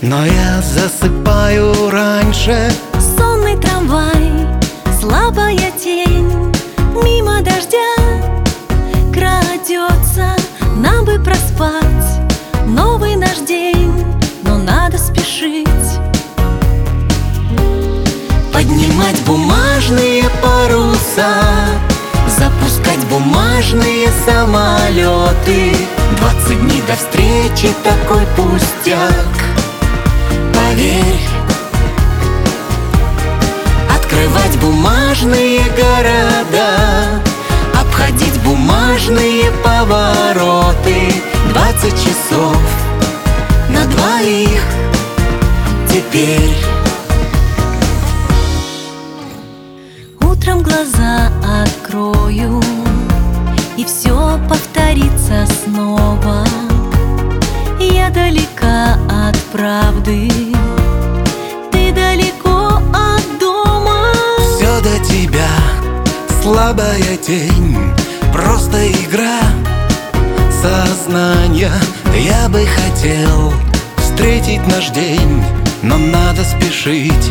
но я засыпаю раньше. Сонный трамвай, слабая тень, мимо дождя крадется. Нам бы проспать новый наш день, но надо спешить. Поднимать бумажные паруса, запускать бумажные самолеты. 20 дней до встречи, такой пустяк. Поверь, открывать бумажные города, обходить бумажные повороты. 20 часов на двоих теперь. Утром глаза открою, и все повторится снова. Я далека от правды, ты далеко от дома. Все до тебя, слабая тень, просто игра сознания. Я бы хотел встретить наш день, но надо спешить.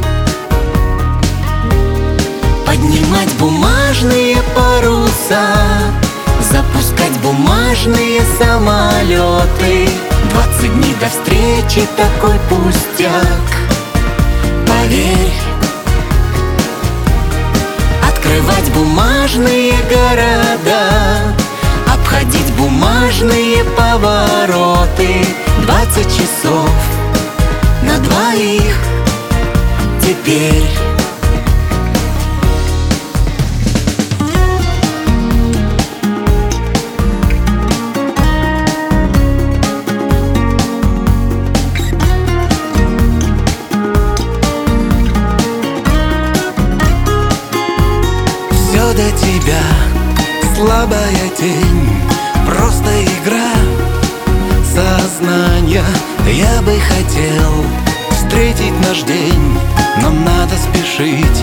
Поднимать бумажные паруса, запускать бумажные самолеты. 20 дней до встречи, такой пустяк. Поверь, открывать бумажные города, обходить бумажные повороты. 20 часов на двоих теперь. Все до тебя, слабая тень, просто игра сознания. Я бы хотел встретить наш день, но надо спешить.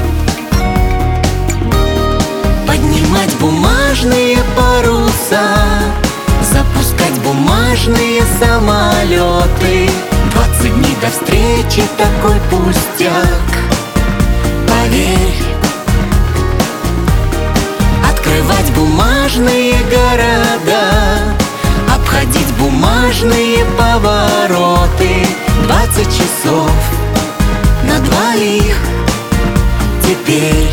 Поднимать бумажные паруса, запускать бумажные самолеты. 20 дней до встречи, такой пустяк. Поверь, открывать бумажные города, обходить бумажные повороты. 20 часов на двоих теперь.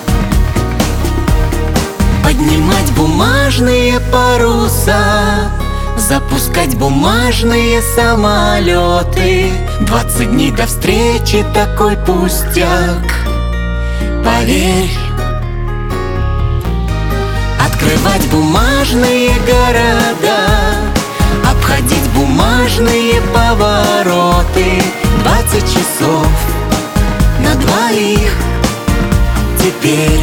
Поднимать бумажные паруса, запускать бумажные самолеты. 20 дней до встречи, такой пустяк. Поверь, открывать бумажные города, обходить бумажные повороты. 20 часов на двоих теперь.